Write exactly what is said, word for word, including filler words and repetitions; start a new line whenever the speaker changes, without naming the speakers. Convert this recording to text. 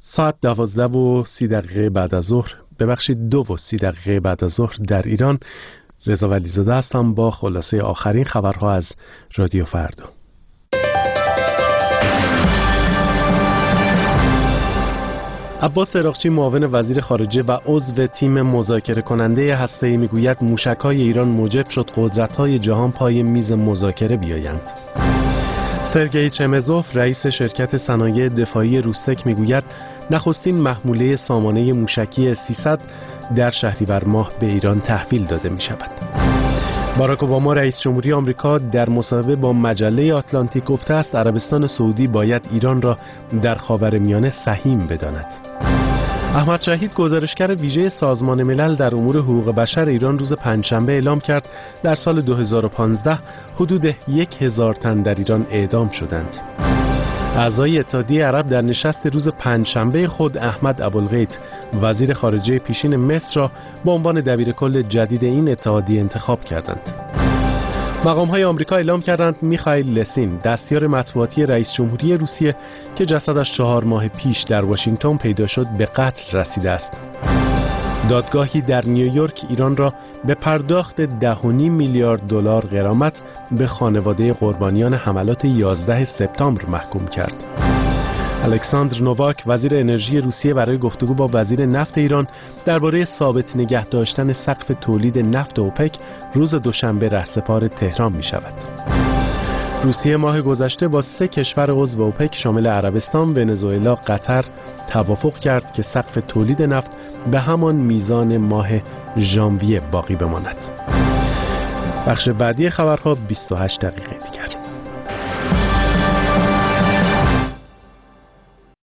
ساعت دوازده و سی دقیقه بعد از ظهر، ببخشید دو و سی دقیقه بعد از ظهر در ایران. رضا ولیزاده هستم با خلاصه آخرین خبرها از رادیو فردا. عباس عراقچی معاون وزیر خارجه و عضو تیم مذاکره کننده هسته‌ای میگوید موشک‌های ایران موجب شد قدرت‌های جهان پای میز مذاکره بیایند. سرگئی چمزوف رئیس شرکت صنایع دفاعی روستک میگوید نخستین محموله سامانه موشکی سیصد در شهریور ماه به ایران تحویل داده می شود. باراک اوباما رئیس جمهوری آمریکا در مصاحبه با مجله آتلانتیک گفته است عربستان سعودی باید ایران را در خاورمیانه سهیم بداند. احمد شهید گزارشگر ویژه سازمان ملل در امور حقوق بشر ایران روز پنجشنبه اعلام کرد در سال دو هزار و پانزده حدود یک هزار تن در ایران اعدام شدند. اعضای اتحادیه عرب در نشست روز پنجشنبه خود احمد ابوالغیث وزیر خارجه پیشین مصر را به عنوان دبیرکل جدید این اتحادیه انتخاب کردند. مقام‌های آمریکا اعلام کردند میخائیل لسین دستیار مطبوعاتی رئیس جمهوری روسیه که جسدش چهار ماه پیش در واشنگتن پیدا شد به قتل رسیده است. دادگاهی در نیویورک ایران را به پرداخت ده و نیم میلیارد دلار غرامت به خانواده قربانیان حملات یازده سپتامبر محکوم کرد. الکساندر نوواک وزیر انرژی روسیه برای گفتگو با وزیر نفت ایران درباره ثابت نگه داشتن سقف تولید نفت اوپک روز دوشنبه رهسپار تهران می شود. روسیه ماه گذشته با سه کشور عضو اوپک شامل عربستان، ونزوئلا، قطر توافق کرد که سقف تولید نفت به همان میزان ماه ژانویه باقی بماند. بخش بعدی خبرها بیست و هشت دقیقه دیگر.